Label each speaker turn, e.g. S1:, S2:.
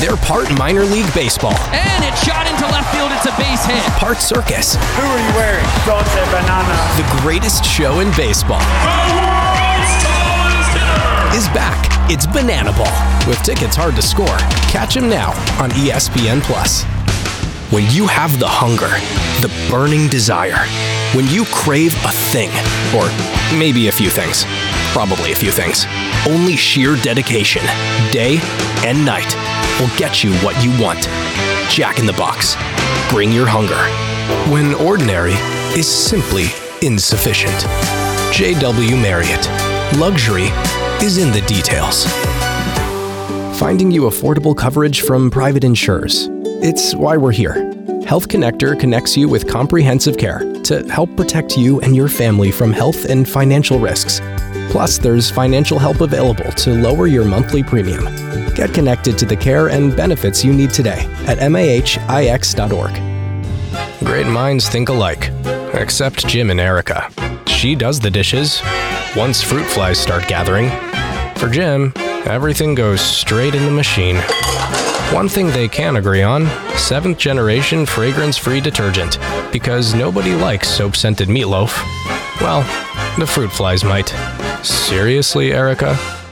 S1: They're part minor league baseball,
S2: And it's shot into left field. It's a base hit.
S1: part circus.
S3: Who are you wearing? Dolce Banana.
S1: The greatest show in baseball is back. It's Banana Ball. With tickets hard to score, catch him now on ESPN+. When you have the hunger, the burning desire, when you crave a thing, or maybe a few things, probably a few things, only sheer dedication, day and night, will get you what you want. Jack in the Box. Bring your hunger. When ordinary is simply insufficient. J.W. Marriott. Luxury is in the details. Finding you affordable coverage from private insurers. It's why we're here. Health Connector connects you with comprehensive care to help protect you and your family from health and financial risks. Plus, there's financial help available to lower your monthly premium. Get connected to the care and benefits you need today at mahix.org. Great minds think alike, except Jim and Erica. She does the dishes once fruit flies start gathering. For Jim, everything goes straight in the machine. One thing they can agree on, 7th generation fragrance-free detergent, because nobody likes soap-scented meatloaf. Well, the fruit flies might. Seriously, Erica?